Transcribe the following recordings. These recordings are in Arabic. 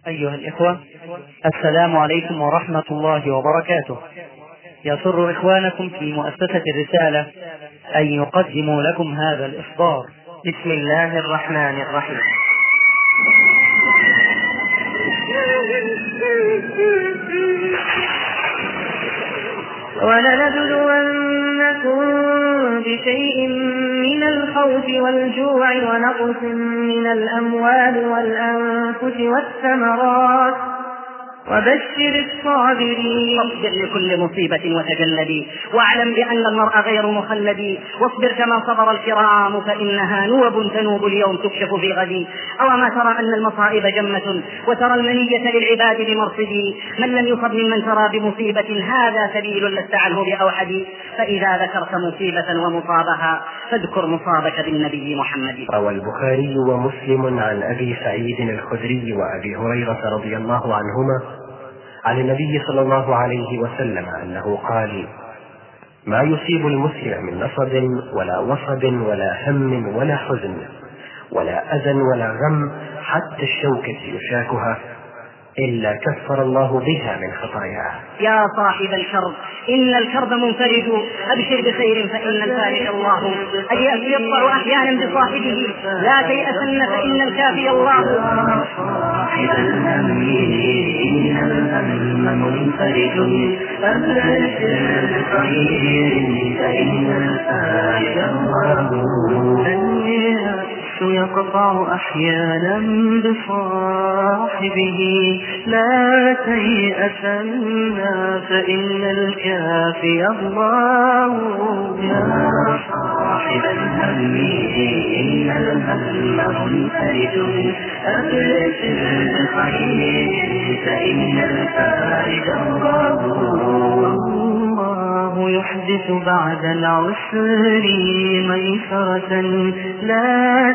أيها الإخوة، السلام عليكم ورحمة الله وبركاته. يسر إخوانكم في مؤسسة الرسالة أن يقدموا لكم هذا الإخبار. بسم الله الرحمن الرحيم. ولنبلونكم بشيء من الخوف والجوع ونقص من الأموال والأنفس والثمرات وبشر الصابرين. واصبر لكل مصيبة وتجلدي، واعلم بأن المرء غير مخلد، واصبر كما صبر الكرام فإنها نوب تنوب اليوم تكشف في غد. أوما ترى أن المصائب جمة وترى المنية للعباد بمرصد، من لم يصب ممن ترى بمصيبة هذا سبيل لست عنه بأوحد. فإذا ذكرت مصيبة ومصابها فاذكر مصابك بالنبي محمد. روى البخاري ومسلم عن أبي سعيد الخدري وأبي هريرة رضي الله عنهما عن النبي صلى الله عليه وسلم أنه قال: ما يصيب المسلم من نصب ولا وصب ولا هم ولا حزن ولا أذى ولا غم حتى الشوكة يشاكها إلا كفر الله بها من خطاياه. يا صاحب الكرب إن الكرب منفرد، أبشر بخير فإن الفارج الله. اليأس يطبع أحيانا بصاحبه، لا تيأسن فإن الكافي الله. يا صاحب الهم إن الهم منفرد، أبشر بخير فإن الفارج الله. يقطع أحيانا بصاحبه، لا تيأسن فإن الكافي الله. يا صاحب الهم إن الهم منفرد، أبشر بخير فإن الفارج الله. الله يحدث بعد العسر ميسرة، لا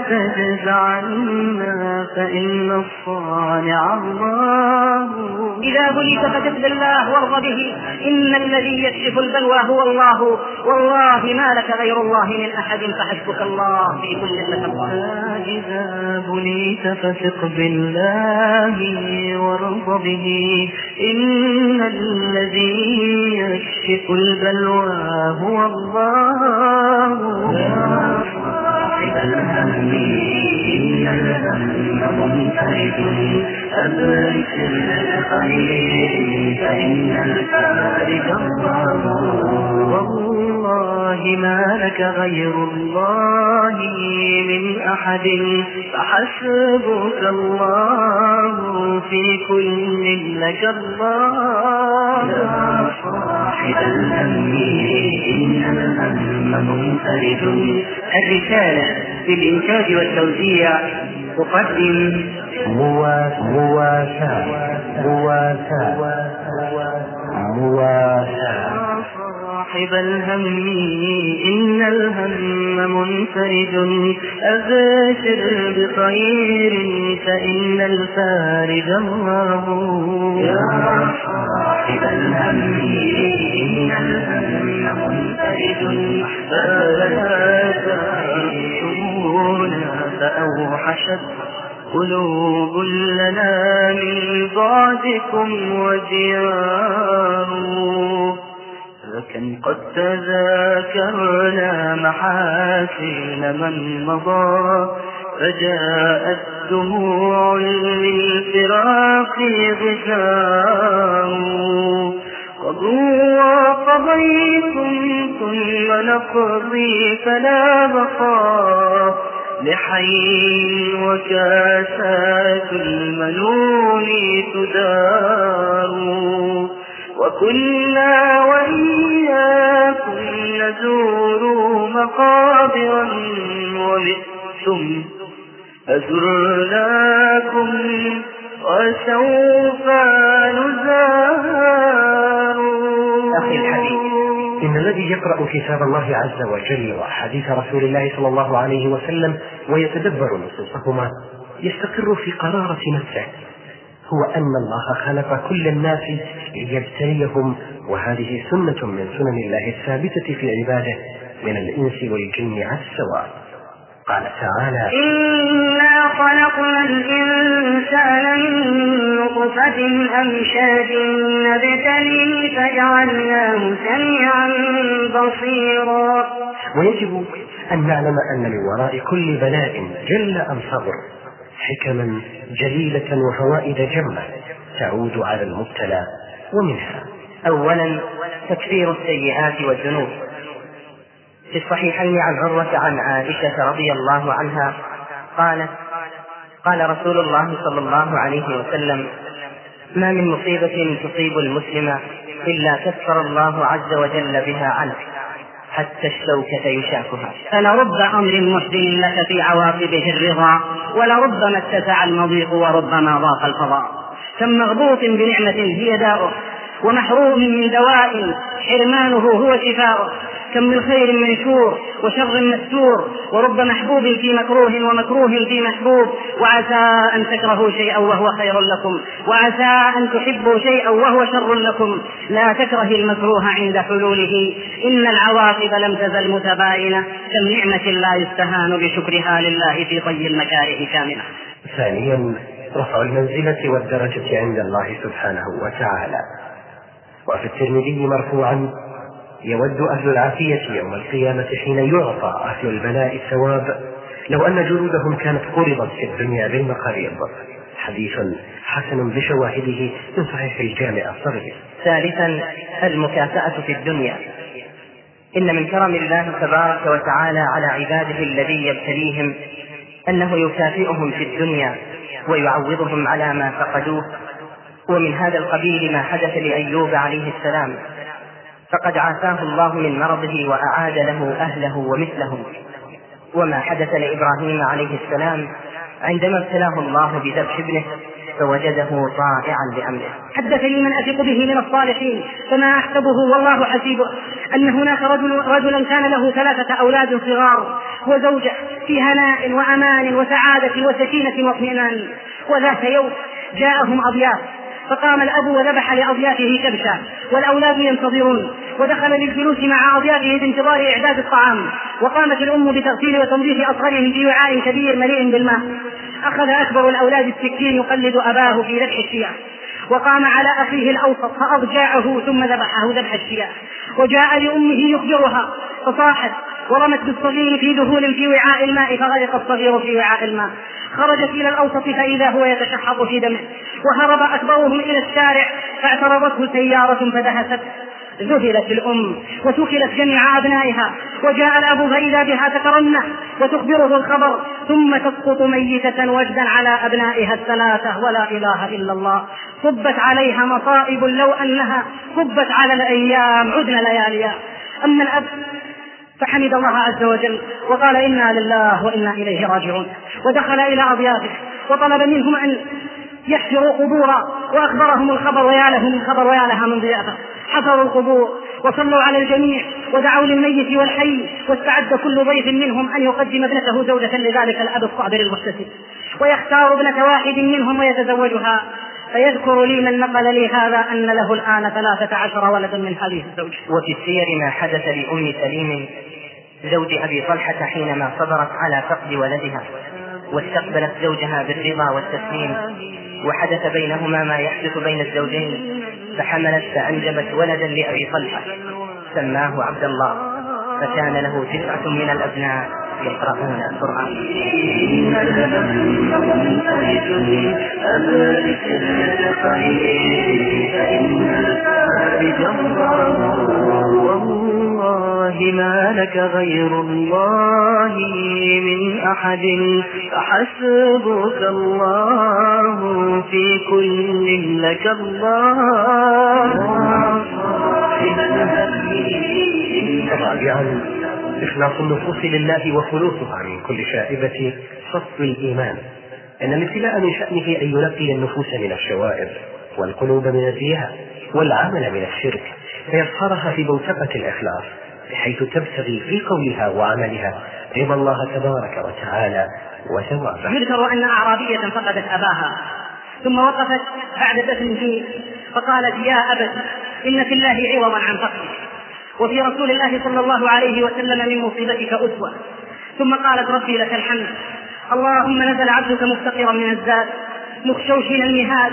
تجزعن فإن الصانع الله. إذا بليت فتقبل الله وارض به، إن الذي يكشف البلوى هو الله، والله ما لك غير الله من أحد فحسبك الله في كل تقوى. إذا بليت فثق بالله وارض به، إن الذي يكشف البلوى هو الله. يا صاحب الهم إن الهم منفرد، أبشر بخير فإن الفارج الله. والله ما لك غير الله من أحد فحسبك الله في كل لك الله. يا صاحب الهم إن الهم منفرد. الرسالة في الإنتاج والتوزيع تقدم مواساة. صاحب الهم إن الهم منفرد، أبشر بخير فإن الفارج الله. يا صاحب الهم إن الهم منفرد، فأوحشتمونا فأوحشت قلوب لنا من بعدكم وديار. لكن قد تذاكرنا محاسن من مضى، فجاءت دموع للفراق غثاء. قضوا وقضيتم ثم نقضي فلا بقاء لحي، وكاسات المنون تدار. وكنا وإياكم نزور مقابرا وبئتم أزرناكم وسوف نزار. أخي الحبيب، إن الذي يقرأ كتاب الله عز وجل وحديث رسول الله صلى الله عليه وسلم ويتدبر نصوصهما يستقر في قرارة نفسه، هو أن الله خلق كل الناس ليبتليهم، وهذه سنة من سنن الله الثابتة في عباده من الإنس والجن على السواء. قال تعالى: إنا خلقنا الإنسان من صرفة أمشاج نبتلي فجعلناه سميعا بصيرا. ويجب أن نعلم أن من وراء كل بلاء جل أم صغر حكما جليلة وفوائد جمة تعود على المبتلى، ومنها أولا تكفير السيئات والذنوب. في الصحيحين عن عروة عن عائشة رضي الله عنها قالت: قال رسول الله صلى الله عليه وسلم: ما من مصيبة تصيب المسلم إلا كفر الله عز وجل بها عنه حتى الشوكة يشاكها. فلرب أمر محزن لك في عواقبه الرضا، ولربما اتسع المضيق وربما ضاق الفضاء. كم مغبوط بنعمة هي داؤه، ومحروم من دواء حرمانه هو شفاؤه. كم من خير منشور وشر مستور، ورب محبوب في مكروه ومكروه في محبوب. وعسى أن تكرهوا شيئا وهو خير لكم، وعسى أن تحبوا شيئا وهو شر لكم. لا تكره المكروه عند حلوله، إن العواقب لم تزل متباينة. كم نعمة لا يستهان بشكرها لله في طي المكاره كاملة. ثانيا رفع المنزلة والدرجة عند الله سبحانه وتعالى. وفي الترمذي مرفوعا: يود أهل العافية يوم القيامة حين يعطى أهل البلاء الثواب لو أن جلودهم كانت قرضت في الدنيا بالمقاريض. حديث حسن بشواهده من صحيح الجامع الصغير. ثالثا المكافأة في الدنيا. إن من كرم الله تبارك وتعالى على عباده الذي يبتليهم أنه يكافئهم في الدنيا ويعوضهم على ما فقدوه. ومن هذا القبيل ما حدث لأيوب عليه السلام، فقد عافاه الله من مرضه وأعاد له أهله ومثلهم. وما حدث لإبراهيم عليه السلام عندما ابتلاه الله بذبح ابنه فوجده طائعا لأمره. حدث لي من أثق به من الصالحين فما أحسبه والله حسيبه أن هناك رجلا كان له 3 أولاد صغار وزوجة في هناء وأمان وسعادة وسكينة واطمئنان. وذات يوم جاءهم أضياف، فقام الأب وذبح لأضيافه كبشا والأولاد ينتظرون، ودخل للجلوس مع أضيافه بانتظار إعداد الطعام. وقامت الأم بتغسيل وتنظيف أصغرهم في وعاء كبير مليء بالماء. أخذ أكبر الأولاد السكين يقلد أباه في ذبح الشياه، وقام على أخيه الأوسط فأضجعه ثم ذبحه ذبح الشياه. وجاء لأمه يخبرها فصاحت ورمت بالصغير في ذهول في وعاء الماء فغرق الصغير في وعاء الماء. خرجت إلى الأوسط فإذا هو يتشحط في دمه، وهرب أكبرهم إلى الشارع فاعترضته سيارة فدهست. ذهلت الأم وسكلت جميع أبنائها، وجاء الأب فإذا بها تترنح وتخبره الخبر، ثم تسقط ميتة وجدا على أبنائها 3 ولا إله إلا الله. صبت عليها مصائب لو أنها صبت على الأيام عدن لياليها. أما الأب فحمد الله عز وجل وقال: إنا لله وإنا إليه راجعون. ودخل إلى أضيافه وطلب منهم أن يحفروا قبورا، وأخبرهم الخبر ويا له من خبر ويا لها من ضيافة. حفروا القبور وصلوا على الجميع ودعوا للميت والحي، واستعد كل ضيف منهم أن يقدم ابنته زوجة لذلك الأب الصابر المحتسب، ويختار ابنة واحد منهم ويتزوجها. فيذكر لي من نقل لي هذا أن له الآن 13 ولدا من هذه الزوجة. وفي السير ما حدث لأم سليم زوج أبي طلحة حينما صبرت على فقد ولدها واستقبلت زوجها بالرضا والتسليم، وحدث بينهما ما يحدث بين الزوجين، فحملت فأنجبت ولدا لأبي طلحة سماه عبد الله، فكان له 9 من الأبناء يقرؤون القرآن. والله ما لك غير الله من أحد، فحسبك الله في كل لك الله. رابعا إخلاص النفوس لله وخلوصها من كل شائبة صف الإيمان. إن الابتلاء من شأنه أن ينقي النفوس من الشوائب والقلوب من الرياء والعمل من الشرك، فيصهرها في بوتقة الإخلاص بحيث تبتغي في قولها وعملها رضا الله تبارك وتعالى وثوابه. يذكر أن أعرابية فقدت أباها ثم وقفت بعد دفن فيه فقالت: يا أبت إن في الله عوضا عن فقرك، وفي رسول الله صلى الله عليه وسلم من مصيبتك أسوة. ثم قالت: ربي لك الحمد، اللهم نزل عبدك مفتقرا من الزاد مخشوشين المهاد،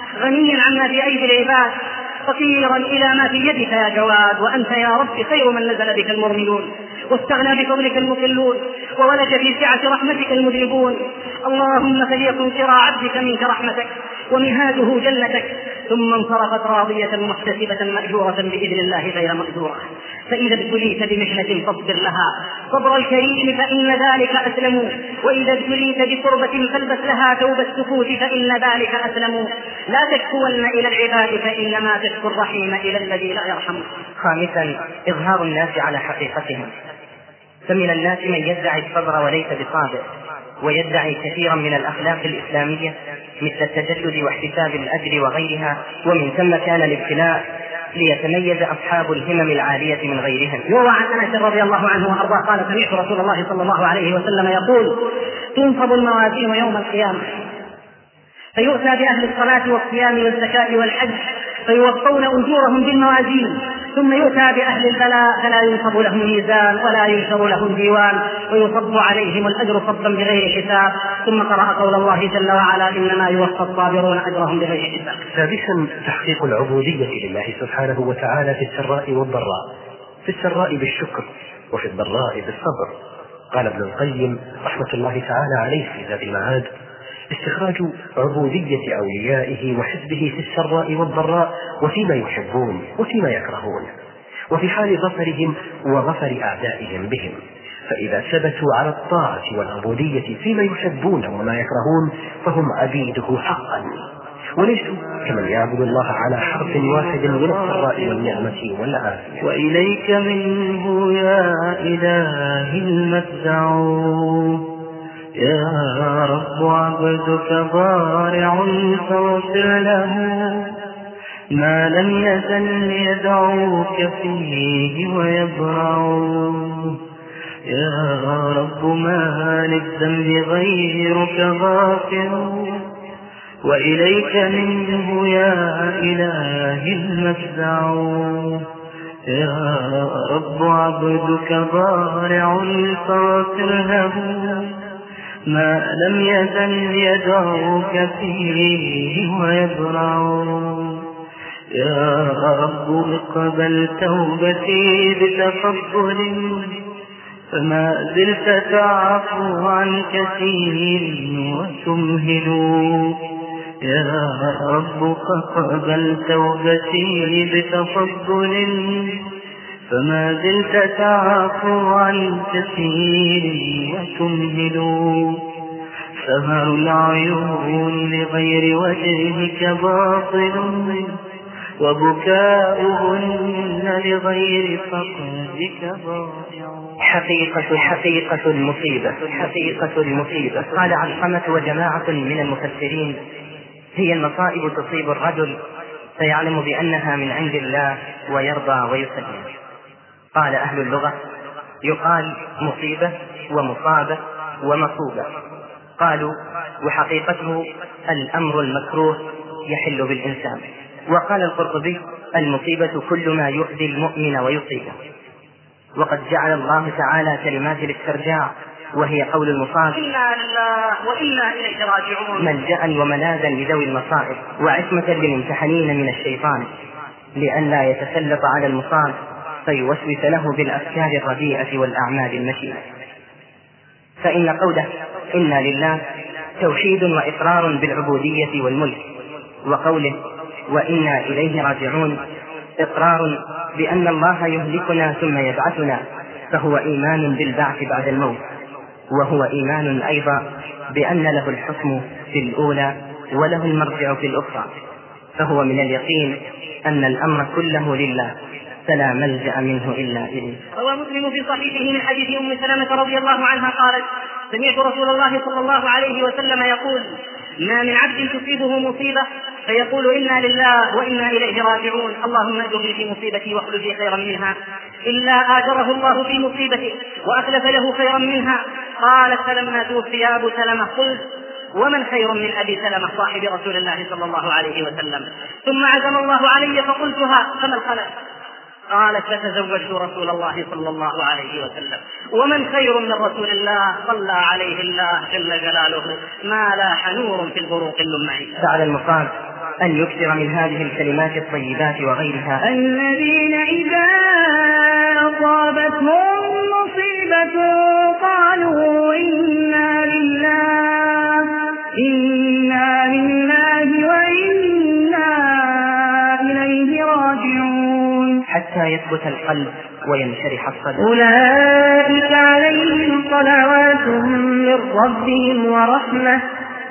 غنيا عما في أيدي العباد، فقيرا إلى ما في يدك يا جواد، وأنت يا رب خير من نزل بك المرملون، واستغنى بفضلك المقلون، وولج في سعة رحمتك المذنبون. اللهم فليكن شرى عبدك منك رحمتك ومهاده جنتك، ثم انصرفت راضية محتسبة مأجورة بإذن الله غير مأجورة. فإذا ابتليت بمحنة فاصبر لها صبر الكريم فإن ذلك أسلم، وإذا ابتليت بقربة فالبس لها ثوب السكوت فإن ذلك أسلم. لا تشكون إلى العباد فإنما تشكو الرحيم إلى الذي لا يرحم. خامسا، إظهار الناس على حقيقتهم. فمن الناس من يدعي الصبر وليس بصابر، ويدعي كثيرا من الأخلاق الإسلامية مثل التجسد واحتساب الأجر وغيرها، ومن ثم كان الابتلاء ليتميز أصحاب الهمم العالية من غيرهم. يروى عن أنس رضي الله عنه وأرضاه قال: سمعت رسول الله صلى الله عليه وسلم يقول: تنصب الموازين يوم القيامة فيؤتى بأهل الصلاة والصيام والزكاة والحج فيوفون أجورهم بالموازين، ثم يؤتى بأهل البلاء فلا ينصب لهم ميزان ولا ينشر لهم ديوان ويصب عليهم الأجر صبا بغير حساب. ثم قرأ قول الله جل وعلا: إنما يوفى الصابرون أجرهم بغير حساب. سادسا، تحقيق العبودية لله سبحانه وتعالى في السراء والضراء، في السراء بالشكر وفي الضراء بالصبر. قال ابن القيم رحمة الله تعالى عليه في زاد المعاد: استخراج عبودية أوليائه وحزبه في السراء والضراء وفيما يحبون وفيما يكرهون، وفي حال ظفرهم وظفر أعدائهم بهم. فإذا ثبتوا على الطاعة والعبودية فيما يحبون وما يكرهون فهم عبيده حقا، وليسوا كمن يعبد الله على حرف واحد من السراء والنعمة والعافية. وإليك منه يا إلهي المفزع، يا رب عبدك ضارع فاغفر له، ما لم يزل يدعوك فيه ويبرع. يا رب ما للذنب غيرك غافر، وإليك منه يا إلهي المفزع، يا رب عبدك ضارع فاغفر له، ما لم يزل يدعوك فيه ويبرع. يا رب اقبل توبتي بتفضل، فما زلت تعفو عن كثير وتمهل. يا رب اقبل توبتي بتفضل، فما زلت تعفو عن كثير وتمهل. سهر العيون لغير وجهك باطل، وبكاؤهن لغير فقدك ضائع. حقيقة المصيبة. قال علقمة وجماعة من المفسرين: هي المصائب تصيب الرجل فيعلم بأنها من عند الله ويرضى ويسلم. قال أهل اللغة: يقال مصيبة ومصابة ومصوبة. قالوا: وحقيقته الأمر المكروه يحل بالإنسان. وقال القرطبي: المصيبة كل ما يؤذي المؤمن ويصيبه. وقد جعل الله تعالى كلمات الاسترجاع وهي قول المصاب: إنا لله وإنا إليه راجعون، ملجأ وملاذا لذوي المصائب، وعصمة للممتحنين من الشيطان لئلا يتسلط على المصاب فيوسوس له بالأفكار الرديئة والأعمال المشيئة. فإن قوله إنا لله توحيد وإقرار بالعبودية والملك، وقوله وإنا إليه راجعون إقرار بأن الله يهلكنا ثم يبعثنا، فهو إيمان بالبعث بعد الموت، وهو إيمان أيضا بأن له الحكم في الأولى وله المرجع في الأخرى، فهو من اليقين أن الأمر كله لله فلا ملجأ منه إلا إليه. روى مسلم في صحيحه من حديث أم سلمة رضي الله عنها قالت: سمعت رسول الله صلى الله عليه وسلم يقول: ما من عبد تصيبه مصيبة فيقول إنا لله وإنا إليه راجعون، اللهم أجرني في مصيبتي واخلف لي خيرا منها، إلا آجره الله في مصيبته وأخلف له خيرا منها. قالت: فلما توفي أبو سلمة قلت: ومن خير من أبي سلمة صاحب رسول الله صلى الله عليه وسلم؟ ثم عزم الله علي فقلتها: فما الخلف؟ قالت: فتزوجت رسول الله صلى الله عليه وسلم. ومن خير من رسول الله صلى عليه الله جل جلاله ما لاح نور في البروق اللمعي. فعلى المصاب أن يكثر من هذه الكلمات الطيبات وغيرها. الذين إذا أصابتهم مصيبة قالوا إنا لله وإنا إليه راجعون، حتى يثبت القلب وينشرح الصدر. أولئك عليهم صلوات من ربهم ورحمة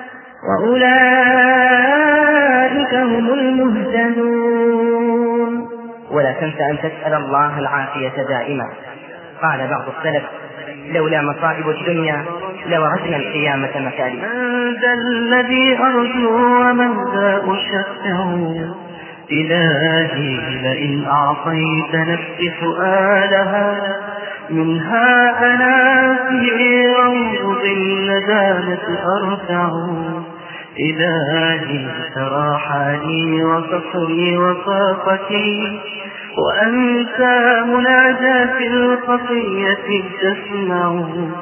وأولئك هم المهتدون. ولا تنس أن تسأل الله العافية دائما. قال بعض السلف: لولا مصائب الدنيا لوعدنا القيامة مكارم. من ذا الذي أرجو ومن ذا أشفع، إلهي لئن أعطيت نفسي سؤالها، منها أنا في روض الندامة أرتع، إلهي ترى حالي وفقري وفاقتي، وأنت مناجاة الخطية تسمع،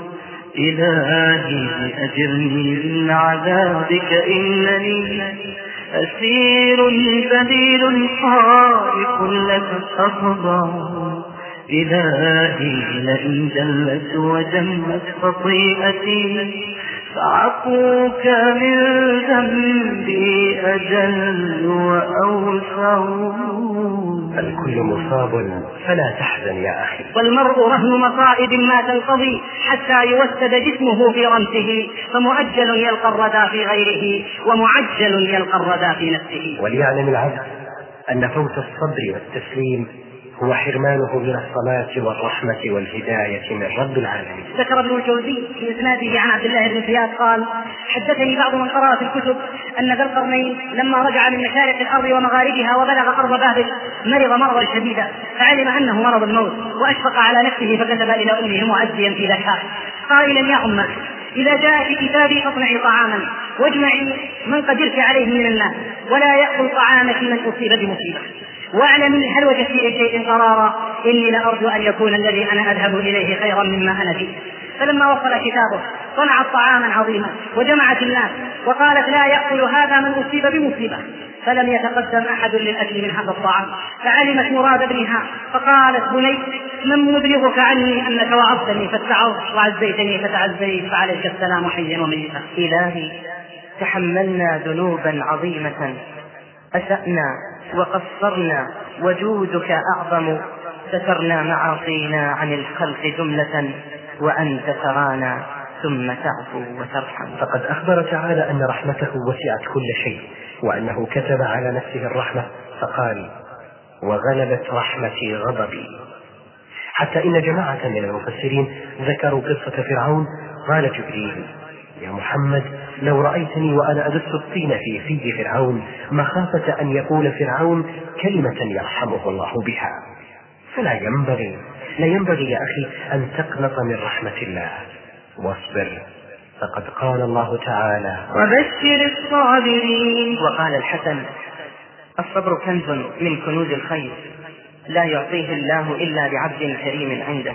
إلهي أجرني من عذابك إنني أسير ذليل خائف لك أخضع، إلهي لئن جلت وجمت خطيئتي فعفوك من ذنبي أجل وأوسع. الكل مصاب فلا تحزن يا أخي، والمرء رهن مصائب ما تنقضي حتى يوسد جسمه في رمسه، فمؤجل يلقى الردى في غيره ومعجل يلقى الردى في نفسه. وليعلم العبد أن فوت الصبر والتسليم هو حرمانه من الصلاة والرحمة والهداية من رب العالمين. ذكر ابن الجوزي في إسناده عن عبد الله بن زياد قال: حدثني بعض من قرأ في الكتب أن ذا القرنين لما رجع من مشارق الأرض ومغاربها وبلغ أرض بابل مرض مرضا شديدا، فعلم أنه مرض الموت وأشفق على نفسه، فكتب إلى أمه معزيا في ذكاء قائلا: يا أمه، إذا جاء في كتابي فاصنعي طعاما واجمعي من قدرت عليه من الناس، ولا يأكل طعامك من أصيب بمصيبة، واعلمي هل وجدت في شيء قرارا، إني لأرجو أن يكون الذي أنا أذهب إليه خيرا مما أنا فيه. فلما وصل كتابه صنعت طعاما عظيما وجمعت الناس وقالت: لا يأكل هذا من أصيب بمصيبة. فلم يتقدم أحد للأكل من هذا الطعام، فعلمت مراد ابنها فقالت: بني، من مبلغك عني أنك وعظتني فاتعظت وعزيتني فتعزيت، فعليك السلام حيا وميتا. إلهي تحملنا ذنوبا عظيمة، أسأنا وقصرنا وجودك أعظم، سترنا معاصينا عن الخلق جملة، وأنت ترانا ثم تعفو وترحم. فقد أخبر تعالى أن رحمته وسعت كل شيء، وأنه كتب على نفسه الرحمة فقال: وغلبت رحمتي غضبي. حتى إن جماعة من المفسرين ذكروا قصة فرعون. قال جبريل: يا محمد، لو رأيتني وأنا أدس الطين في فرعون مخافة أن يقول فرعون كلمة يرحمه الله بها. فلا ينبغي يا أخي أن تقنط من رحمة الله، واصبر، فقد قال الله تعالى: وبشر الصابرين. وقال الحسن: الصبر كنز من كنوز الخير، لا يعطيه الله إلا لعبد كريم عنده.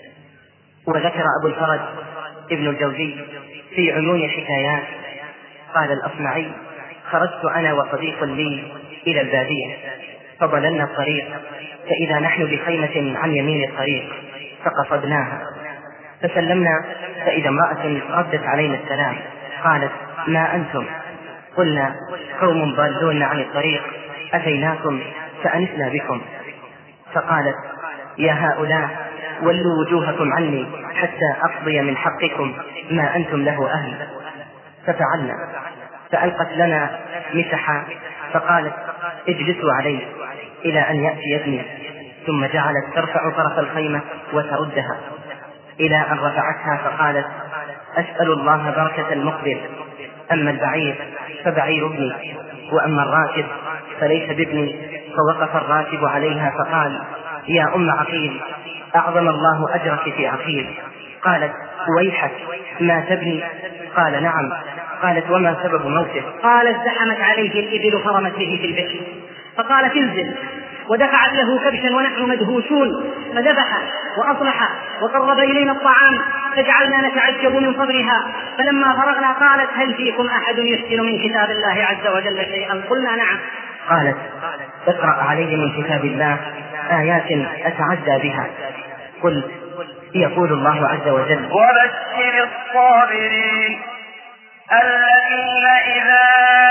وذكر أبو الفرج ابن الجوزي في عيون حكايات قال الأصمعي: خرجت أنا وصديق لي إلى البادية فضللنا الطريق، فإذا نحن بخيمة عن يمين الطريق فقصدناها، فسلمنا فإذا امرأة ردت علينا السلام قالت: ما أنتم؟ قلنا: قوم ضالون عن الطريق، أتيناكم فأنسنا بكم. فقالت: يا هؤلاء، ولوا وجوهكم عني حتى أقضي من حقكم ما أنتم له أهل. ففعلنا، فألقت لنا مسحا فقالت: اجلسوا عليه إلى أن يأتي ابني، ثم جعلت ترفع طرف الخيمة وتردها إلى أن رفعتها فقالت: أسأل الله بركة المقبل، أما البعير فبعير ابني، وأما الراكب فليس بابني. فوقف الراكب عليها فقال: يا أم عقيل، أعظم الله أجرك في عقيل. قالت: ويحك، ما تبني؟ قال: نعم. قالت: وما سبب موته؟ قالت: زحمت عليه الإبل فرمت به في البئر. فقالت: انزل ودفعت له كبشا ونحن مدهوشون، فذبح وأصلح وقرب إلينا الطعام فجعلنا نتعجب من صبرها. فلما فرغنا قالت: هل فيكم أحد يحسن من كتاب الله عز وجل شيئا؟ قلنا: نعم. قالت: اقرأ علي من كتاب الله آيات أتعدى بها. قل: يقول الله عز وجل: وبشر الصابرين الذين إذا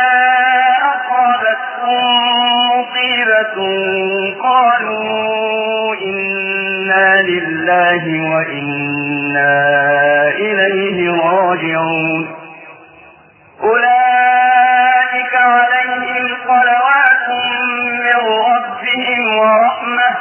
أصابتهم مصيبة قالوا إنا لله وإنا إليه راجعون أولئك عليهم صلوات من ربهم ورحمة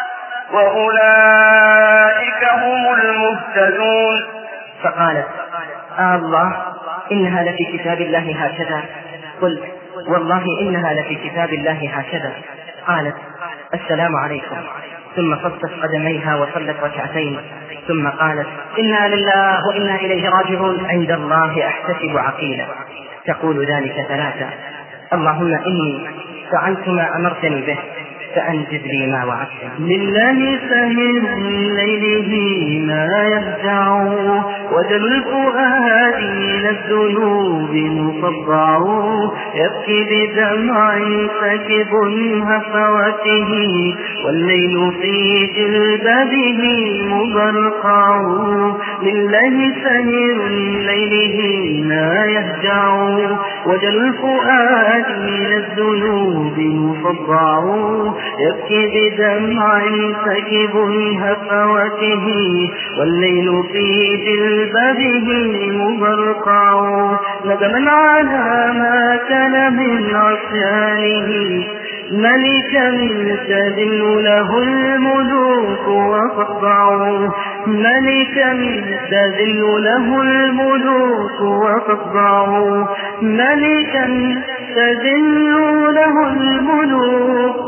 وأولئك هم المهتدون. فقالت: الله إنها لفي كتاب الله هكذا. قلت: والله إنها لفي كتاب الله هكذا. قالت: السلام عليكم. ثم خصت قدميها وصلت ركعتين، ثم قالت: إنا لله وإنا إليه راجعون. عند الله أحتسب عقيلا. تقول ذلك ثلاثة: اللهم إني فعلت ما أمرتني به فأنجز لي ما وعدت. لله سهر ليله ما يهجع وجل الفؤاد إلى الذنوب مصدع يبكي بدمع سكب هفوته والليل في جلبابه مبرقع. لله سهر ليله ما يهجع وجل الفؤاد إلى الذنوب مصدع يبكي بدمع سكب هفوته والليل في جلبابه مبرقع. ندما على ما كان من عصيانه ملكا تذل له الملوك وتخضع. ملكا تذل له الملوك وتخضع. ملكا تذل له الملوك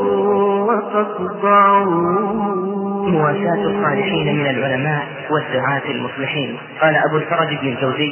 وتخضع. مواساة الصالحين من العلماء والدعاة المصلحين. قال أبو الفرج بن الجوزي: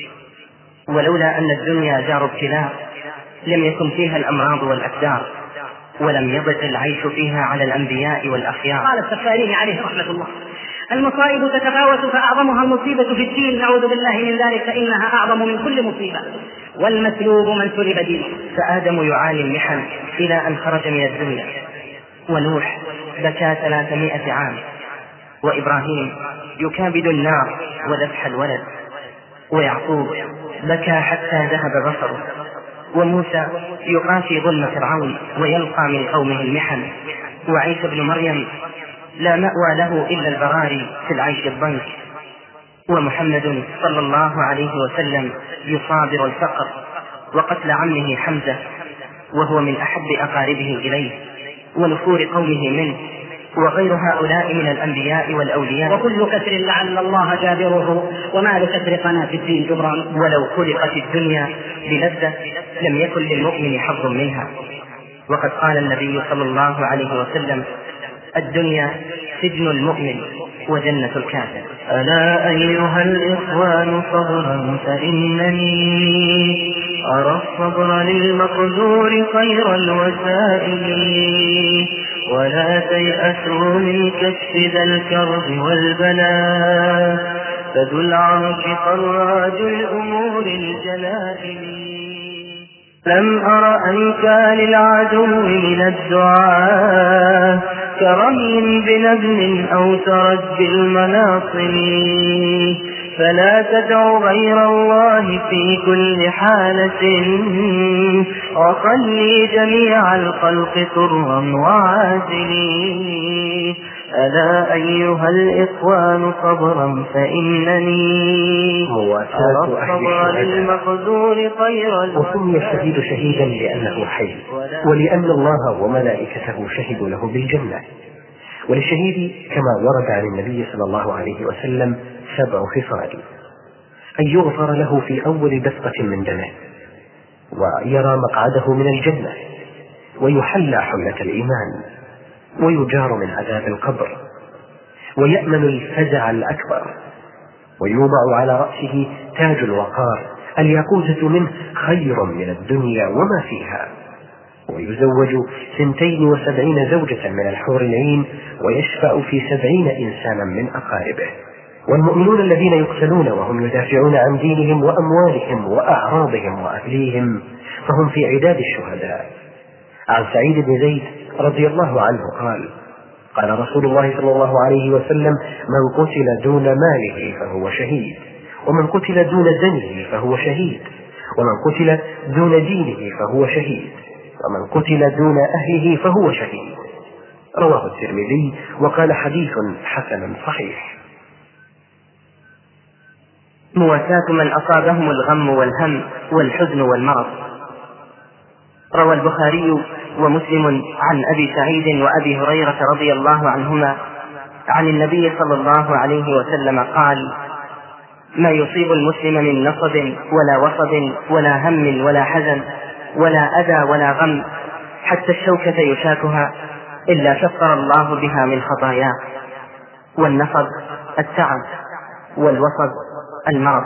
ولولا أن الدنيا دار ابتلاء لم يكن فيها الأمراض والأكدار ولم يبت العيش فيها على الأنبياء والأخيار. قال السفاريني عليه رحمة الله: المصائب تتفاوت فأعظمها المصيبة في الدين، نعوذ بالله من ذلك، فإنها أعظم من كل مصيبة، والمسلوب من سلب دينه. فآدم يعاني المحن إلى أن خرج من الدنيا، ونوح بكى 300 عام، وإبراهيم يكابد النار وذبح الولد، ويعقوب بكى حتى ذهب بصره، وموسى يقاسي ظلم فرعون ويلقى من قومه المحن، وعيسى بن مريم لا مأوى له إلا البراري في العيش الضنك، ومحمد صلى الله عليه وسلم يصابر الفقر وقتل عمه حمزة وهو من أحب أقاربه إليه، ونفور قومه منه، وغير هؤلاء من الأنبياء والأولياء. وكل كسر لعل الله جابره، وما لكسر قناة الدين جبران. ولو خلقت الدنيا بلذة لم يكن للمؤمن حظ منها. وقد قال النبي صلى الله عليه وسلم: الدنيا سجن المؤمن وجنة الكافر. ألا أيها الإخوان صبرا فإنني أرى الصبر للمقدور خير الوسائل، ولا تيأسوا من كشف ذا الكرب والبلاء، فذو العرش فراج الأمور الجلائل. لم أر أنكى للعدو من الدعاء كرمي بنبل أو ترج المناصب، فلا تدع غير الله في كل حالة، وخلي جميع الخلق طرا وعازلي. ألا أيها الإخوان صبرا فإنني مواساة الصبر للمقدور خير. وسمي الشهيد شهيدا لأنه حي، ولأن الله وملائكته شهدوا له بالجنة. وللشهيد كما ورد عن النبي صلى الله عليه وسلم 7 خصال: أن يغفر له في أول دفقة من دمه، ويرى مقعده من الجنة، ويحلى حلة الإيمان، ويجار من عذاب القبر، ويأمن الفزع الأكبر، ويوضع على رأسه تاج الوقار الياقوتة منه خير من الدنيا وما فيها، ويزوج 72 زوجة من الحور العين، ويشفع في 70 إنسانا من أقاربه. والمؤمنون الذين يقتلون وهم يدافعون عن دينهم وأموالهم وأعراضهم وأهليهم فهم في عداد الشهداء. عن سعيد بن زيد رضي الله عنه قال رسول الله صلى الله عليه وسلم: من قتل دون ماله فهو شهيد، ومن قتل دون دمه فهو شهيد، ومن قتل دون دينه فهو شهيد، ومن قتل دون أهله فهو شهيد. رواه الترمذي وقال: حديث حسن صحيح. مواساة من أصابهم الغم والهم والحزن والمرض. روى البخاري ومسلم عن أبي سعيد وأبي هريرة رضي الله عنهما عن النبي صلى الله عليه وسلم قال: ما يصيب المسلم من نصب ولا وصب ولا هم ولا حزن ولا أذى ولا غم حتى الشوكة يشاكها إلا كفر الله بها من خطاياه. والنصب التعب، والوصب المرض.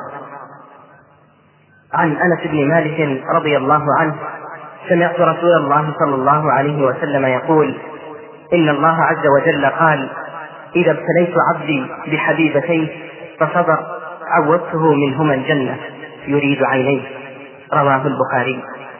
عن أنس بن مالك رضي الله عنه: سمعت رسول الله صلى الله عليه وسلم يقول: إن الله عز وجل قال: إذا ابتليت عبدي بحبيبتيه فصبر عوضته منهما الجنة، يريد عينيه. رواه البخاري.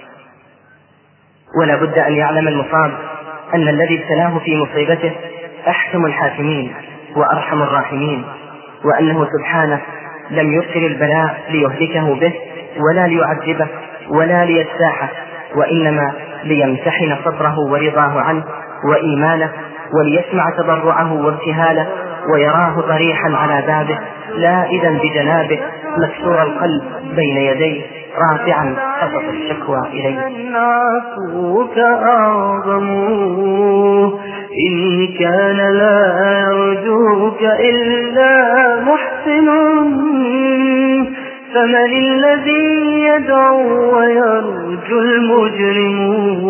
ولا بد أن يعلم المصاب أن الذي ابتلاه في مصيبته أحكم الحاكمين وأرحم الراحمين، وأنه سبحانه لم يرسل البلاء ليهلكه به ولا ليعذبه ولا ليجتاحه، وإنما ليمتحن صبره ورضاه عنه وإيمانه، وليسمع تضرعه وابتهاله ويراه طريحا على بابه لا إذن بجنابه، مكسور القلب بين يديه رافعا قصص الشكوى إليه. عفوك أعظم إن كان لا يرجوك إلا محسن، فمن الذي يدعو ويرجو المجرم؟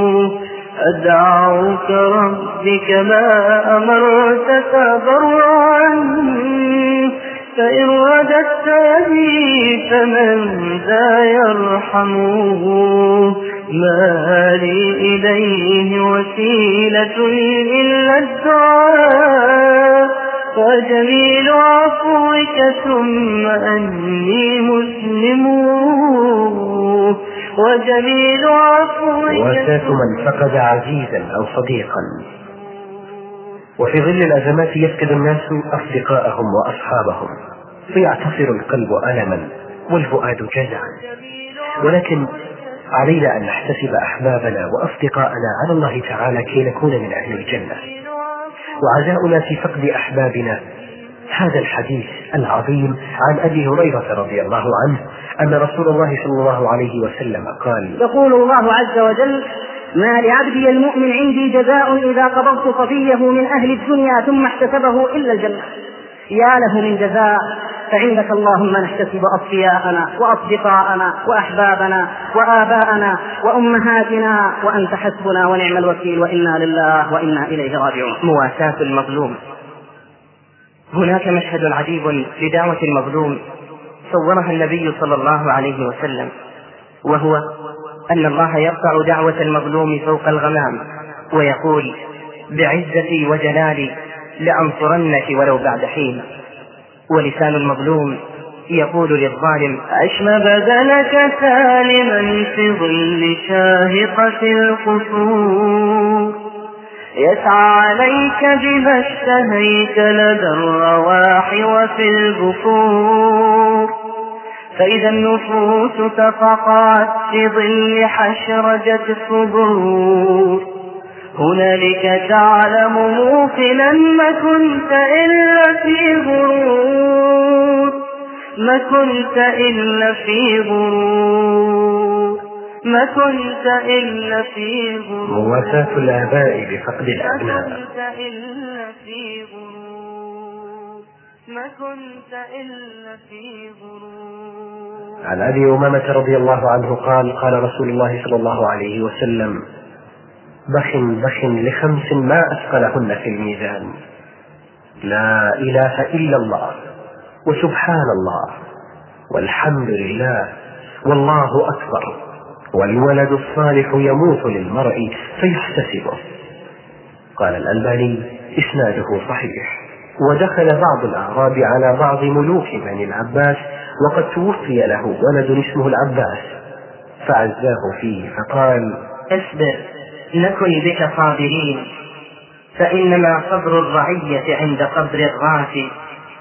أدعوك ربي كما أمرت تضرعا، فإن رددت يدي فمن ذا يرحمه؟ ما لي إليه وسيلة إلا الدعاء، وجميل عفوك ثم أني مسلم، وجميل عفوك. واساة من فقد عزيزا أو صديقا. وفي ظل الأزمات يفقد الناس أصدقاءهم وأصحابهم، فيعتصر القلب ألما والفؤاد جزعا. ولكن علينا أن نحتسب أحبابنا وأصدقاءنا على الله تعالى كي نكون من أهل الجنة. وعزاؤنا في فقد أحبابنا هذا الحديث العظيم عن أبي هريرة رضي الله عنه أن رسول الله صلى الله عليه وسلم قال: يقول الله عز وجل: ما لعبدي المؤمن عندي جزاء إذا قبضت صفيه من أهل الدنيا ثم احتسبه إلا الجنة. يا له من جزاء. فعندك اللهم نحتسب أصفياءنا وأصدقاءنا وأحبابنا وآباءنا وأمهاتنا، وأنت حسبنا ونعم الوكيل، وإنا لله وإنا إليه راجعون. مواساة المظلوم. هناك مشهد عجيب لدعوة المظلوم صورها النبي صلى الله عليه وسلم، وهو أن الله يرفع دعوة المظلوم فوق الغمام ويقول: بعزتي وجلالي لأنصرنك ولو بعد حين. ولسان المظلوم يقول للظالم: أشم بدنك سالما في ظل شاهقة القصور، يسعى عليك بما اشتهيت لدى الرواح وفي البكور، فإذا النفوس تفقعت في ظل حشرجة الصدور، هنالك تعلم موقنا ما كنت إلا في غرور، ما كنت إلا في غرور، ما كنت إلا في غرور. مواساة الآباء بفقد الأبناء. ما كنت إلا في غرور، ما كنت إلا في غرور. عن أبي أمامة رضي الله عنه قال رسول الله صلى الله عليه وسلم: بخ بخ ل5 ما أثقلهن في الميزان: لا إله إلا الله، وسبحان الله، والحمد لله، والله أكبر، والولد الصالح يموت للمرء فيحتسبه. قال الألباني إسناده صحيح. ودخل بعض الأعراب على بعض ملوك بني العباس وقد توفي له ولد اسمه العباس، فعزاه فيه فقال: اصبر نكن بك صابرين، فإنما صبر الرعية عند قبر الراثي،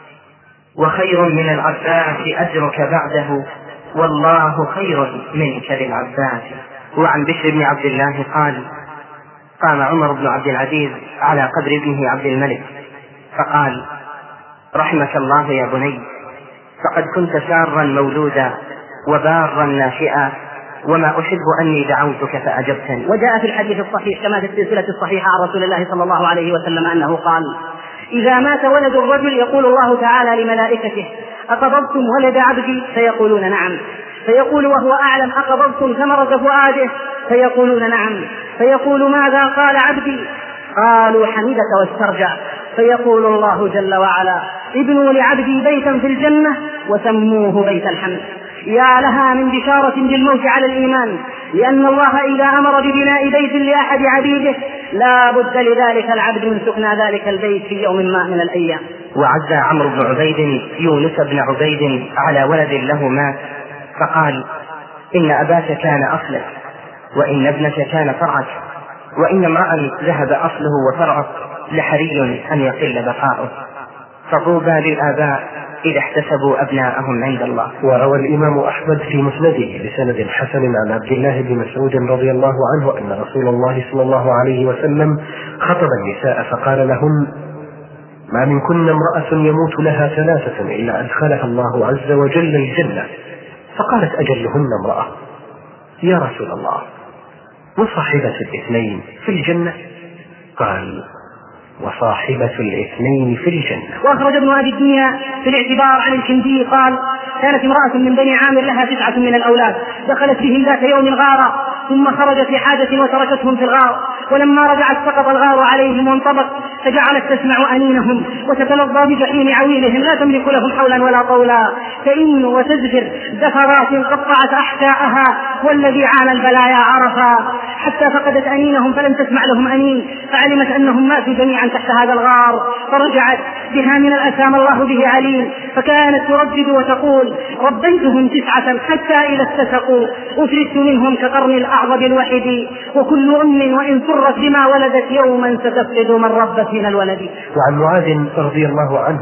وخير من العباس أجرك بعده، والله خير منك للعباس. وعن بشر بن عبد الله قال: قام عمر بن عبد العزيز على قبر ابنه عبد الملك فقال: رحمك الله يا بني، فقد كنت سارا مولودا وبارا ناشئا، وما أحب أني دعوتك فأجبتني. وجاء في الحديث الصحيح كما في السلسلة الصحيحة عن رسول الله صلى الله عليه وسلم أنه قال: إذا مات ولد الرجل يقول الله تعالى لملائكته: أقبضتم ولد عبدي؟ فيقولون نعم. فيقول وهو أعلم: أقبضتم ثمرة فؤاده؟ فيقولون نعم. فيقول: ماذا قال عبدي؟ قالوا: حمدك واسترجع. فيقول الله جل وعلا: ابنوا لعبدي بيتا في الجنة وسموه بيت الحمد. يا لها من بشارة بالموت على الإيمان، لأن الله إذا أمر ببناء بيت لأحد عبيده لا بد لذلك العبد من سكنى ذلك البيت في يوم ما من الأيام. وعزى عمرو بن عبيد يونس بن عبيد على ولد له مات فقال: إن أباك كان أصلك، وإن ابنك كان فرعك، وإن امرأ ذهب أصله وفرعه لحري أن يقل بقاؤه، فطوبى للآباء إذا احتسبوا أبناءهم عند الله. وروى الإمام أحمد في مسنده بسند حسن عن عبد الله بن مسعود رضي الله عنه أن رسول الله صلى الله عليه وسلم خطب النساء فقال لهن: ما منكن امرأة يموت لها 3 إلا أدخلها الله عز وجل الجنة. فقالت أجلهن امرأة: يا رسول الله، وصاحبة 2 في الجنة؟ قال: وصاحبة 2 في الجنة. وأخرج ابن أبي الدنيا في الاعتبار عن الكندي قال: كانت امرأة من بني عامر لها 9 من الأولاد، دخلت بهم ذات يوم الغار، ثم خرجت لحاجة وتركتهم في الغار، ولما رجعت سقط الغار عليهم وانطبق، فجعلت تسمع أنينهم وتتلظى بجحيم عويلهم، لا تملك لهم حولا ولا طولا، تئن وتزفر زفرات قطعت أحشاءها، والذي عانى البلايا عرفا، حتى فقدت أنينهم فلم تسمع لهم أنين، فعلمت أنهم ماتوا جميعا تحت هذا الغار، فرجعت بها من الأسام الله به عليم، فكانت تردد وتقول: ربيتهم 9 حتى إذا استسقوا أفردت منهم كقرن الأعظم الوحيد، وكل أم وإن سرت بما ولدت يوما ستفقد من ربت من الولد. وعن معاذ رضي الله عنه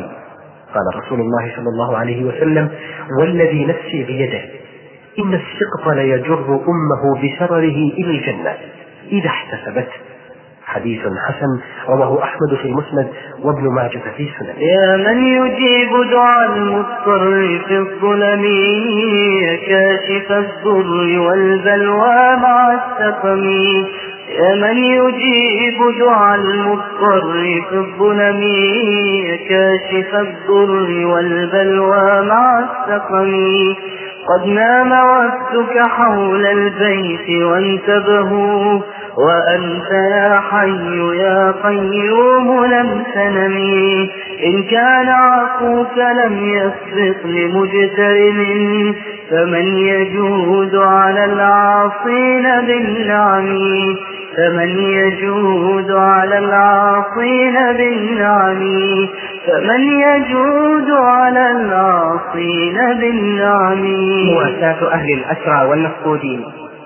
قال رسول الله صلى الله عليه وسلم: والذي نفسي بيده إن السقط ليجر أمه بشرره إلى الجنة إذا احتسبته. حديث حسن رواه أحمد في المسند وابن ماجه في سنن. يا من يجيب دعاء المضطر في الظلم، يا كاشف الضر والبلوى مع السقم، يا من يجيب دعاء المضطر في الظلم، يا كاشف الضر والبلوى مع السقم، قد نام وفدك حول البيت وانتبهوا، وأنت يا حي يا قيوم لم تنمي، إن كان عفوك لم يسبق لمجترم، فمن يجود على العاصين بالنعم، فمن يجود على العاصين بالنعم، فمن يجود على العاصين بالنعم. مواساة أهل الأسرى والمفقودين.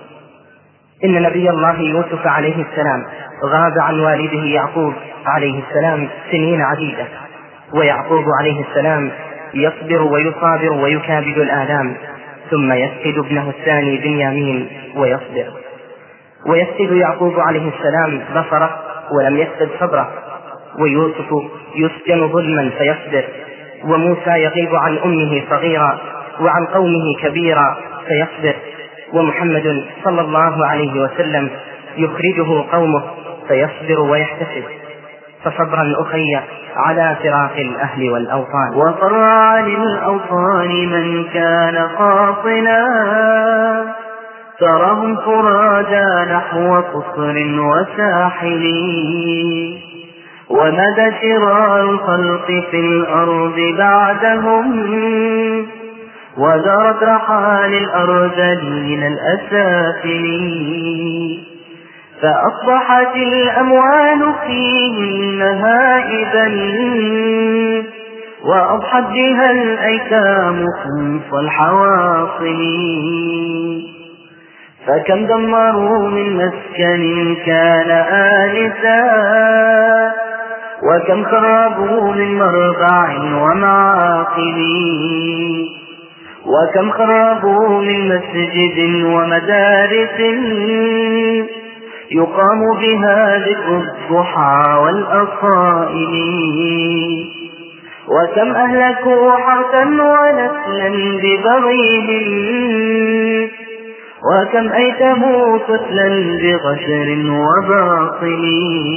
إن نبي الله يوسف عليه السلام غاب عن والده يعقوب عليه السلام سنين عديدة، ويعقوب عليه السلام يصبر ويصابر ويكابد الآلام، ثم يفقد ابنه الثاني بنيامين ويصبر، ويفقد يعقوب عليه السلام بصره ولم يفقد صبره، ويوسف يسجن ظلما فيصبر، وموسى يغيب عن أمه صغيرا وعن قومه كبيرا فيصبر، ومحمد صلى الله عليه وسلم يخرجه قومه فيصبر ويحتسب، فصبرا أخي على فراق الأهل والأوطان. وقرع للأوطان من كان قاصنا، ترهم فرادا نحو قصر وساحل، ومدى شرار الخلق في الأرض بعدهم، ودارت رحال الأرذلين الأسافلين، فأصبحت الأموال فيهن هائبا، وأضحت بها الأيتام خلف الحواصل. فكم دمروا من مسكن كان آنسا، وكم خربوا من مربع ومعاقل، وكم خربوا من مسجد ومدارس يقام بها ذكر الضحى والأصائل، وكم أهلكوا حرثا ونسلا ببغيهم، وكم أيتموا طفلا بغشر وباطل،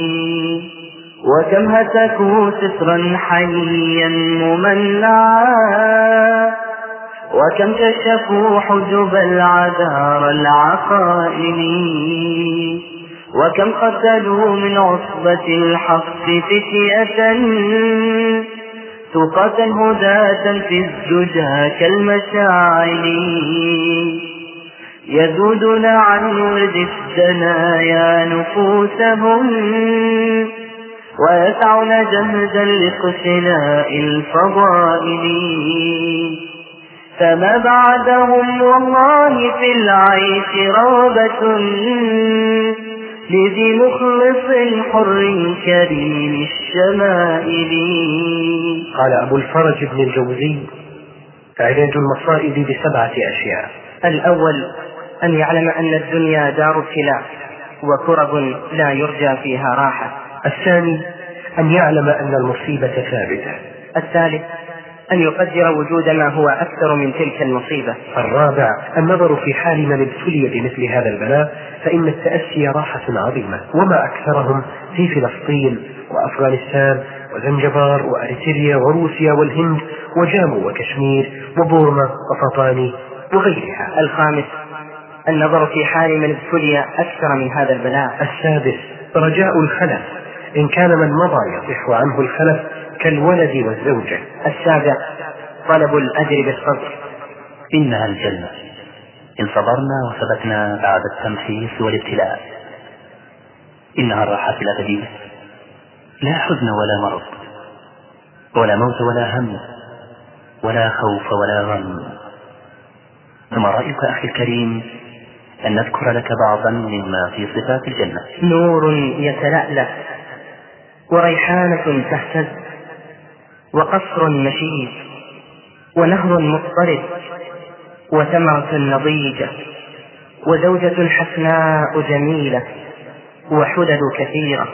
وكم هتكوا سترا حيا ممنعا، وكم كشفوا حجب العذار العقائل، وكم قتلوا من عصبة الحق فتية تقاة هداة في الزجا كالمشاعل، يذودون عن ورد الدنايا نفوسهم، ويسعون جهدا لاقتلاء الفضائل، فما بعدهم والله في العيش رغبة لذي مخلص حر كريم الشمائل. قال أبو الفرج بن الجوزي: علاج المصائب ب7 أشياء. الأول أن يعلم أن الدنيا دار ابتلاء وكرب لا يرجى فيها راحة. الثاني أن يعلم أن المصيبة ثابتة. الثالث أن يقدر وجود ما هو أكثر من تلك المصيبة. الرابع النظر في حال من ابتلي بمثل هذا البلاء، فإن التأسي راحة عظيمة، وما أكثرهم في فلسطين وأفغانستان وزنجبار وأريتريا وروسيا والهند وجامو وكشمير وبورما وفطاني وغيرها. الخامس النظر في حال من ابتلي أكثر من هذا البلاء. السادس رجاء الخلف إن كان من مضى يصح عنه الخلف كالولد والزوجة. السابع طلب الأجر بالصبر. إنها الجنة إن صبرنا وثبتنا بعد التمحيص والابتلاء. إنها الراحة الأبدية، لا حزن ولا مرض ولا موت ولا هم ولا خوف ولا غم. ثم رأيك أخي الكريم أن نذكر لك بعضا مما في صفات الجنة. نور يتلألأ، وريحانة تهتز، وقصر مشيد، ونهر مضطرد، وثمرة نضيجة، وزوجة حسناء جميلة، وحلل كثيرة،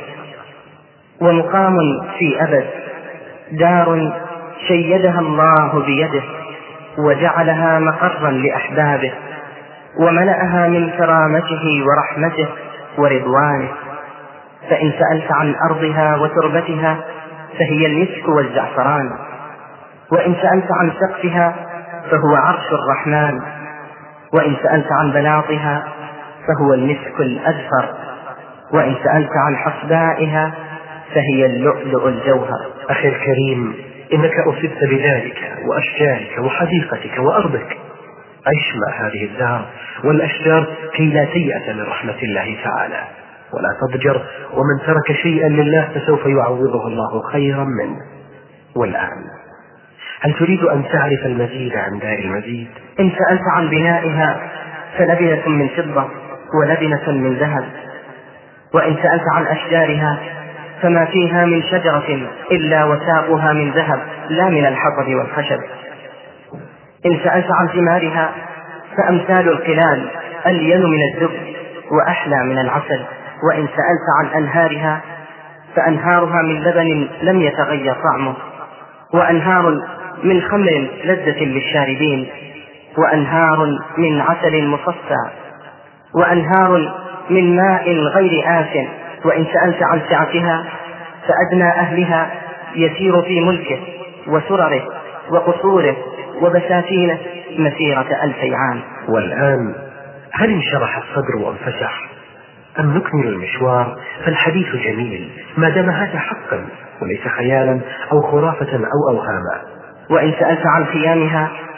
ومقام في أبد، دار شيدها الله بيده وجعلها مقرا لأحبابه، وملأها من كرامته ورحمته ورضوانه. فإن سألت عن أرضها وتربتها فهي المسك والزعفران، وإن سألت عن سقفها فهو عرش الرحمن، وإن سألت عن بلاطها فهو المسك الأزفر، وإن سألت عن حصبائها فهي اللؤلؤ الجوهر. أخي الكريم، إنك أصبت بذلك وأشجارك وحديقتك وأرضك. عش مع هذه الدار والأشجار كي لا تيأس من رحمة الله تعالى، ولا تضجر، ومن ترك شيئا لله فسوف يعوضه الله خيرا منه. والآن هل تريد أن تعرف المزيد عن دار المزيد؟ إن سألت عن بنائها فلبنة من فضة ولبنة من ذهب، وإن سألت عن أشجارها فما فيها من شجرة إلا وساقها من ذهب لا من الحطب والخشب. إن سألت عن ثمارها فأمثال القلال ألين من الزبد وأحلى من العسل. وإن سألت عن أنهارها فأنهارها من لبن لم يتغير طعمه، وأنهار من خمر لذة للشاربين، وأنهار من عسل مصفى، وأنهار من ماء غير آسن. وإن سألت عن سعتها فأدنى أهلها يسير في ملكه وسرره وقصوره وبساتينه مسيرة 1000 عام. والآن هل انشرح الصدر وانفسح أم نكمل المشوار؟ فالحديث جميل ما دام هذا حقا وليس خيالا أو خرافة أو أوهاما. وإن سألت عن خيامها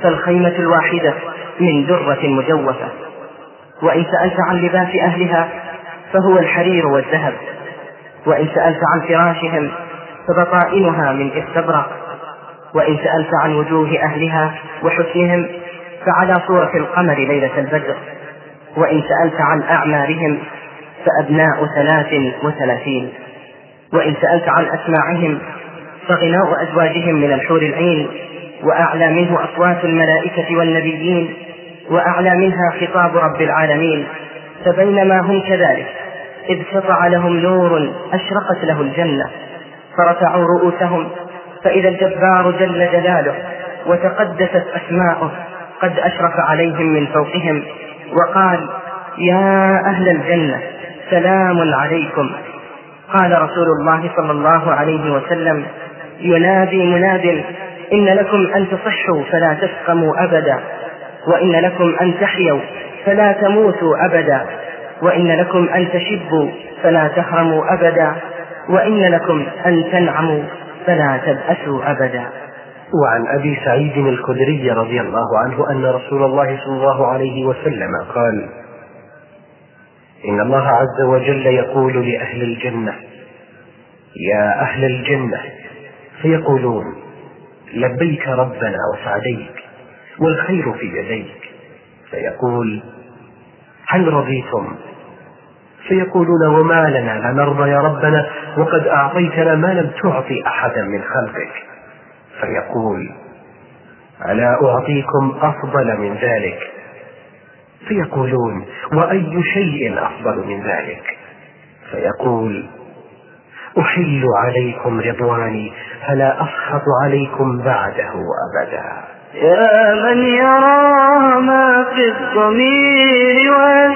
فالخيمة الواحدة من درة مجوفة. وإن سألت عن لباس أهلها فهو الحرير والذهب. وإن سألت عن فراشهم فبطائنها من استبرق. وإن سألت عن وجوه أهلها وحسنهم فعلى صورة القمر ليلة البدر. وإن سألت عن أعمارهم فأبناء 33. وإن سألت عن أسماعهم فغناء أزواجهم من الحور العين، وأعلى منه أصوات الملائكة والنبيين، وأعلى منها خطاب رب العالمين. فبينما هم كذلك إذ سطع لهم نور أشرقت له الجنة، فرفعوا رؤوسهم فإذا الجبار جل جلاله وتقدست أسماؤه قد أشرف عليهم من فوقهم وقال: يا أهل الجنة سلام عليكم. قال رسول الله صلى الله عليه وسلم: ينادي مناد: إن لكم أن تصحوا فلا تسقموا أبدا، وإن لكم أن تحيوا فلا تموتوا أبدا، وإن لكم أن تشبوا فلا تهرموا أبدا، وإن لكم أن تنعموا فلا تبأسوا أبدا. وعن أبي سعيد الخدري رضي الله عنه أن رسول الله صلى الله عليه وسلم قال: إن الله عز وجل يقول لأهل الجنة: يا أهل الجنة، فيقولون: لبيك ربنا وسعديك والخير في يديك. فيقول: هل رضيتم؟ فيقولون: وما لنا لا نرضى يا ربنا وقد أعطيتنا ما لم تعطي أحدا من خلقك. فيقول: ألا أعطيكم أفضل من ذلك؟ فيقولون: وأي شيء أفضل من ذلك؟ فيقول: أحل عليكم رضواني فلا أسخط عليكم بعده أبدا. يا من يرى ما في الضمير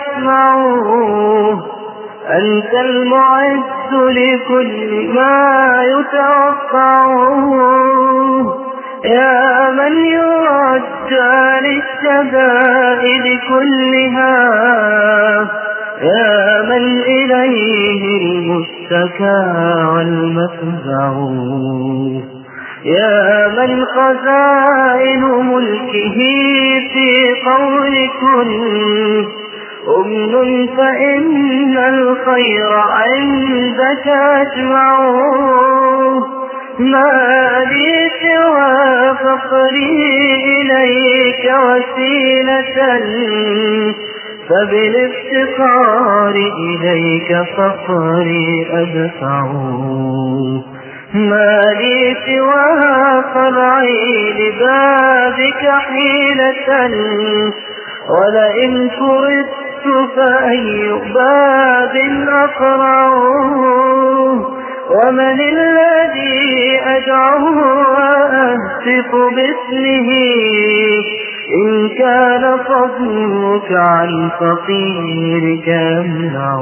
ويسمعه، أنت المعد لكل ما يتوقعه. يا من يرجى للشدائد كلها، يا من إليه المشتكى والمفزع. يا من خزائن ملكه في قول كن أمن، فإن الخير عندك أجمع. ما لي سوى فقري إليك وسيلة، فبالافتقار إليك فقري أدفع. ما لي سوى فرعي لبابك حيلة، ولئن فردت فأي باب أقرع. ومن الذي أدعو وأهتف باسمه، إن كان فضلك عن فقيرك يمنع.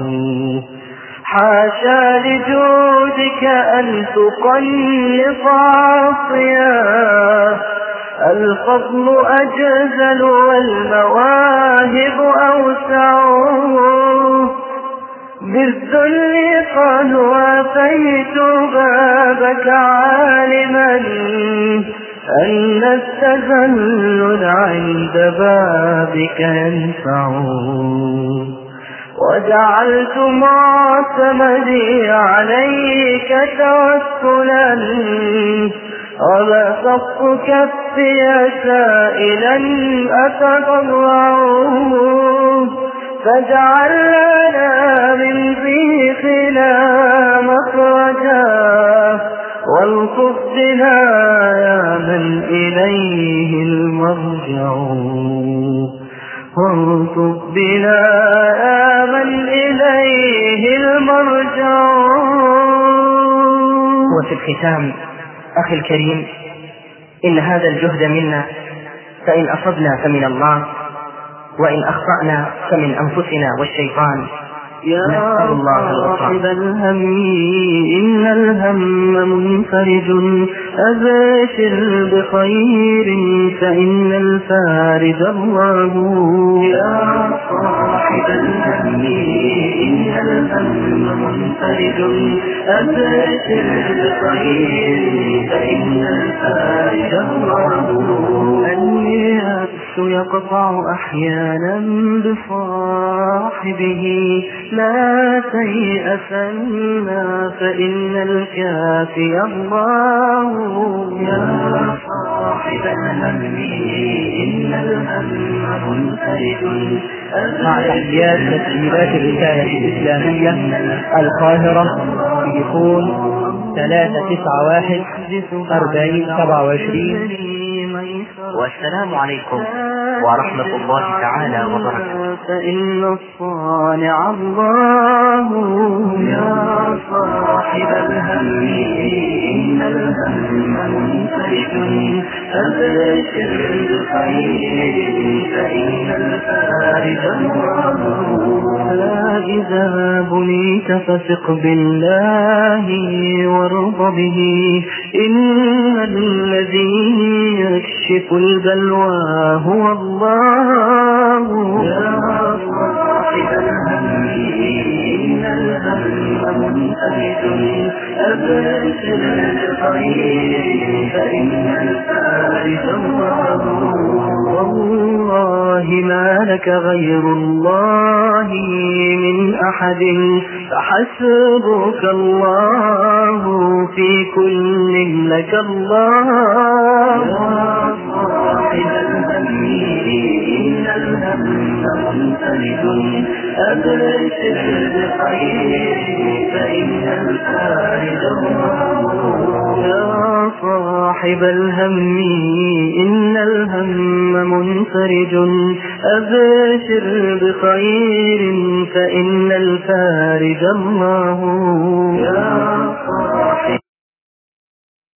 حاشا لجودك أن تقلص عاصيا، الفضل أجزل والمواهب أوسع. بالذل قد وافيت بابك عالما أن التذلل عند بابك ينفع. وجعلت معتمدي عليك توكلا، وبسطت كفي سائلا أتضرع. فاجعل لنا من ضيقنا مخرجا، والطف بنا يا من إليه المرجع. والطف بنا يا من إليه المرجع. وفي الختام أخي الكريم، إن هذا الجهد منا، فإن أصبنا فمن الله، وإن أخطأنا فمن أنفسنا والشيطان، نسأل الله صاحب الهم إن الهم منفرج أبشر بخير فإن الفارج الله. يا صاحب الهم إن الهم منفرج أبشر بخير فإن الفارج الله. اليأس يقطع أحيانا بصاحبه لا تيأسنا فإن الكافي الله. يا صاحب الهم إن الهم منفرج. مع تحيات تسجيلات الرسالة الإسلامية القاهرة تليفون 391-4027. والسلام عليكم ورحمة الله تعالى وبركاته. فإن الصانع الله. يا صاحب الهم إن الهم منفرج أبشر بالخير فإن الفارج الله. إذا بليت فثق بالله وارض به إن الذي يكشف البلوى هو الله. يا صاحب الهم إن الهم منفرج أبشر بالخير فإن الفارج الله. والله ما لك غير الله من أحد فحسبك الله في كل لك الله. يا صاحب الهم إن الهم منفرج أبشر بخير فإن الفارج الله. يا صاحب الهم إن الهم منفرج أبشر بخير فإن الفارج الله. يا